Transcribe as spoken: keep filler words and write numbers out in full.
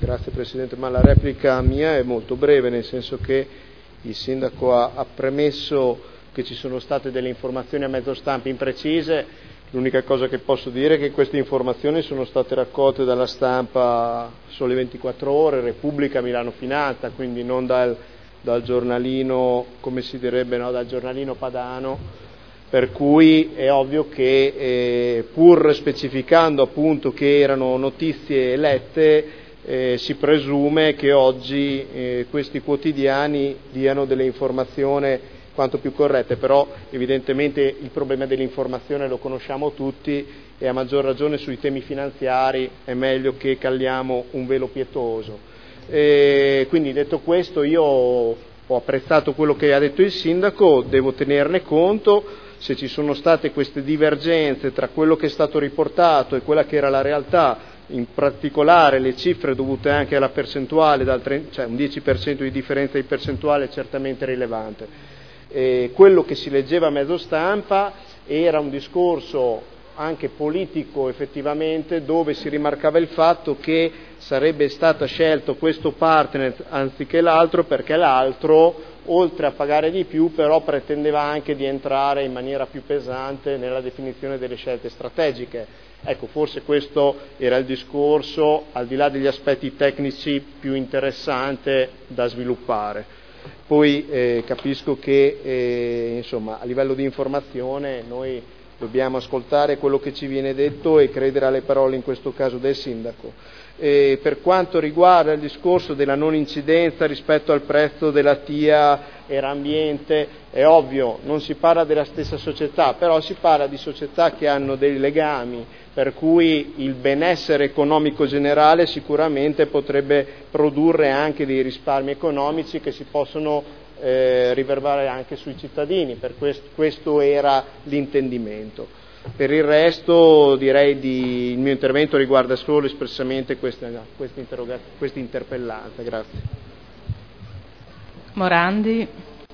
Grazie Presidente, ma la replica mia è molto breve, nel senso che il Sindaco ha, ha premesso che ci sono state delle informazioni a mezzo stampa imprecise. L'unica cosa che posso dire è che queste informazioni sono state raccolte dalla stampa Sole ventiquattro Ore, Repubblica, Milano Finanza, quindi non dal, dal giornalino, come si direbbe, no? Dal giornalino padano, per cui è ovvio che eh, pur specificando appunto che erano notizie lette, eh, si presume che oggi eh, questi quotidiani diano delle informazioni quanto più corrette, però evidentemente il problema dell'informazione lo conosciamo tutti e a maggior ragione sui temi finanziari è meglio che calliamo un velo pietoso. E quindi detto questo, io ho apprezzato quello che ha detto il Sindaco, devo tenerne conto. Se ci sono state queste divergenze tra quello che è stato riportato e quella che era la realtà, in particolare le cifre dovute anche alla percentuale, dal trenta, cioè un dieci per cento di differenza di percentuale è certamente rilevante. Eh, quello che si leggeva a mezzo stampa era un discorso anche politico effettivamente, dove si rimarcava il fatto che sarebbe stato scelto questo partner anziché l'altro perché l'altro, oltre a pagare di più, però pretendeva anche di entrare in maniera più pesante nella definizione delle scelte strategiche. Ecco, forse questo era il discorso, al di là degli aspetti tecnici, più interessante da sviluppare. Poi eh, capisco che eh, insomma, a livello di informazione noi dobbiamo ascoltare quello che ci viene detto e credere alle parole in questo caso del Sindaco. E per quanto riguarda il discorso della non incidenza rispetto al prezzo della T I A era ambiente, è ovvio, non si parla della stessa società, però si parla di società che hanno dei legami, per cui il benessere economico generale sicuramente potrebbe produrre anche dei risparmi economici che si possono eh, riverbare anche sui cittadini, per questo, questo era l'intendimento. Per il resto direi di, il mio intervento riguarda solo espressamente questa, questa, questa interpellanza. Grazie. Morandi.